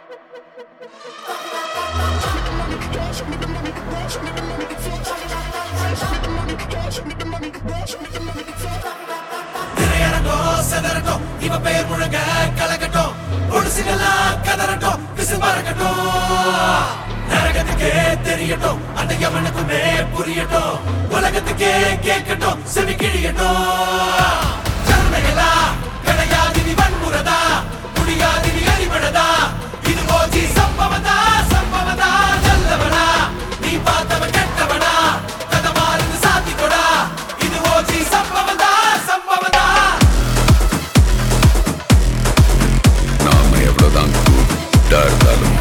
திரையரங்கம் செதறட்டும், இவ பெயர் முழங்க கலக்கட்டும், பொடுசுகளா கதறட்டும், பிசு பறக்கட்டும், நரகத்துக்கே தெரியட்டும், அந்த எவனுக்குமே புரியட்டும், உலகத்துக்கே கேட்கட்டும், செவி கிழியட்டும். ஜனங்களா கிடையாது நீ வன்முறதா, முடியாது நீ அடிபடதா, இது ஓஜி சம்பவதா சம்பவதா, நல்லவனா நீ பார்த்தவன் கெட்டவனா, கதமாருந்து சாத்திக்கொடா, இது ஓஜி சம்பவதா சம்பவதா. நாம எவ்வளவுதான் கூட்டா இருந்தாலும்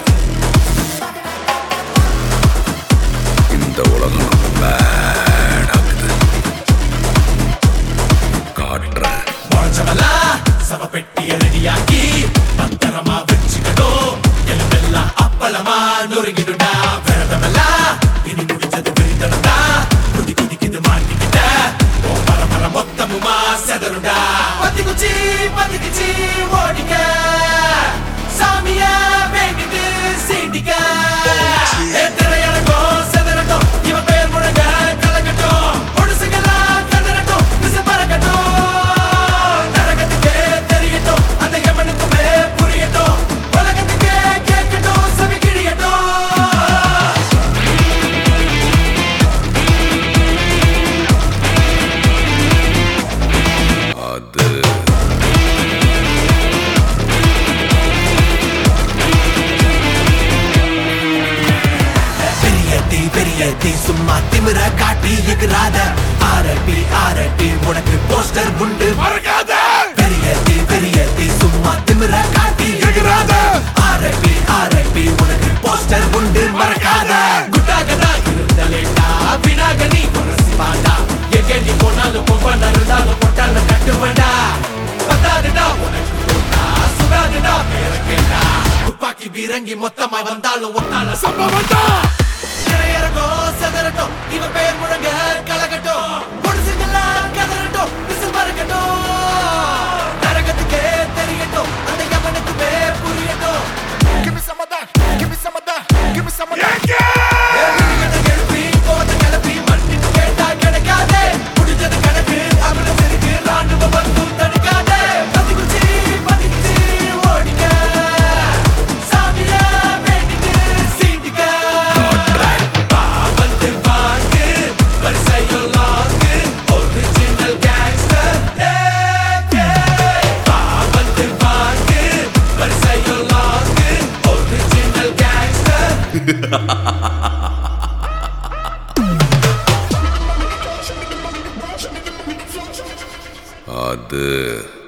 இந்த உலகம் பேடாக்குது. காட்டுறேன் முழச்சவலா சவ பெட்டிய ரெடியாக்கி பத்திரமா வச்சுக்கணும், எலும்பெல்லாம் அப்பளமா நொறுங்கிடுடா, விரதமெல்லா இனி முடிச்சது விரிதடா, குதி குதிக்குது மாட்டிக்கிட்ட பரம்பர மொத்தமுமா செதறுடா, பத்திக்குச்சி பத்திக்குச்சி ஓடிக்க, சாமிய வேண்டிட்டு சீண்டிக்க, திரையரங்கம் செதறட்டும், இவ பெயர் முழங்க கலக்கட்டும், பொடுசுகளா கதறட்டும், பிசு பறக்கட்டும், நரகத்துக்கே தெரியட்டும், அந்த எவனுக்குமே புரியட்டும், உலகத்துக்கே கேட்கட்டும், செவி கிழியட்டும். அது பெரியத்தி சும்மா திமிர காட்டி எகிறாத, ஆரப்பி ஆரப்பி உனக்கு போஸ்டர் உண்டு மறக்காத, பெரியத்தி சும்மா திமிர காட்டி எகிறாத, ஆரப்பி ஆரப்பி உனக்கு போஸ்டர் உண்டு மறக்காத, குட்டாகதா இருந்தலேட்டா வினாகனி குரசிப்பாண்டா, எங்கேடி போனாலும் பொம்பன இருந்தாலும் பொட்டால கட்டுவண்டா, பத்தாதுடா உனக்கு தோட்டா சுடாதுடா பேர கேட்டா, துப்பாக்கி வீரங்கி மொத்தமா வந்தாலும் ஒத்தால சம்பவம்டா. திரையரங்கம் செதறட்டும், இவ பெயர் முழங்க கலக்கட்டும், பொடுசுகளா கதறட்டும், பிசு பறக்கட்டும், நரகத்துக்கே தெரியட்டும், அந்த எவனுக்குமே புரியட்டும். Give me some of that. Give me some of that. Give me some of that. எழுப்பி கோவத்தை கிளப்பி மன்னிப்பு கேட்டா கிடைக்காதே, முடிஞ்சது கணக்கு அவள சிரிக்கு ராணுவ வந்து தடுக்காதே, பத்திக்குச்சி பத்திக்குச்சி ஓடிக்க, சாமிய வேண்டிட்டு சீண்டிக்க, பாவத்து வாங்கு வரிசையில் லாங்கு, ஒரிஜினல் கேங்ஸ்டர் பாவத்து வாங்கு வரிசையில் லாங்கு, ஒரிஜினல் கேங்ஸ்டர். அது